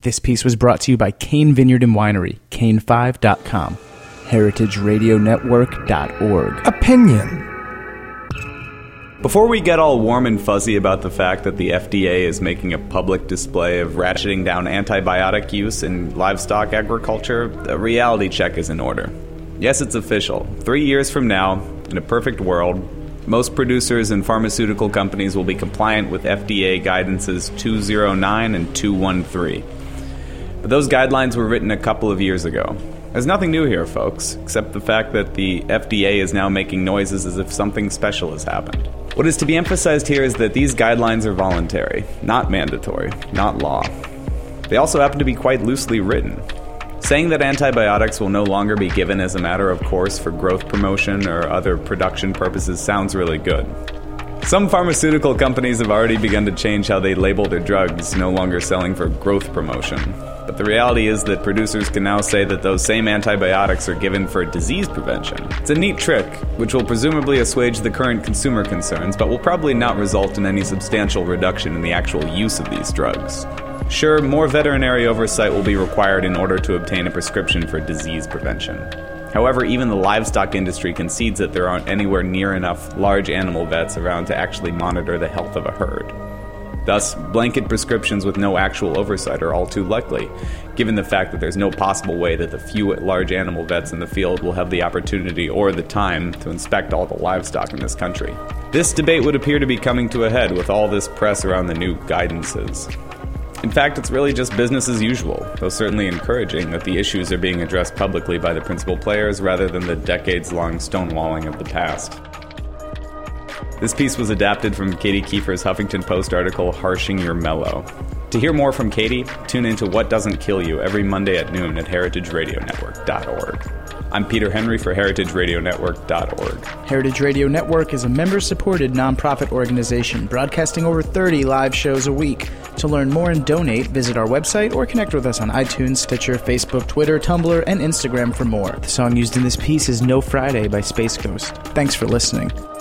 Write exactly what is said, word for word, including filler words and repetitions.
This piece was brought to you by Kane Vineyard and Winery, kane five dot com, heritage radio network dot org. Opinion. Before we get all warm and fuzzy about the fact that the F D A is making a public display of ratcheting down antibiotic use in livestock agriculture, a reality check is in order. Yes, it's official. Three years from now, in a perfect world, most producers and pharmaceutical companies will be compliant with F D A guidances two oh nine and two thirteen. But those guidelines were written a couple of years ago. There's nothing new here, folks, except the fact that the F D A is now making noises as if something special has happened. What is to be emphasized here is that these guidelines are voluntary, not mandatory, not law. They also happen to be quite loosely written. Saying that antibiotics will no longer be given as a matter of course for growth promotion or other production purposes sounds really good. Some pharmaceutical companies have already begun to change how they label their drugs, no longer selling for growth promotion. But the reality is that producers can now say that those same antibiotics are given for disease prevention. It's a neat trick, which will presumably assuage the current consumer concerns, but will probably not result in any substantial reduction in the actual use of these drugs. Sure, more veterinary oversight will be required in order to obtain a prescription for disease prevention. However, even the livestock industry concedes that there aren't anywhere near enough large animal vets around to actually monitor the health of a herd. Thus, blanket prescriptions with no actual oversight are all too likely, given the fact that there's no possible way that the few large animal vets in the field will have the opportunity or the time to inspect all the livestock in this country. This debate would appear to be coming to a head with all this press around the new guidances. In fact, it's really just business as usual, though certainly encouraging that the issues are being addressed publicly by the principal players rather than the decades-long stonewalling of the past. This piece was adapted from Katie Kiefer's Huffington Post article, Harshing Your Mellow. To hear more from Katie, tune into What Doesn't Kill You every Monday at noon at heritage radio network dot org. I'm Peter Henry for heritage radio network dot org. Heritage Radio Network is a member-supported nonprofit organization broadcasting over thirty live shows a week. To learn more and donate, visit our website or connect with us on iTunes, Stitcher, Facebook, Twitter, Tumblr, and Instagram for more. The song used in this piece is No Friday by Space Ghost. Thanks for listening.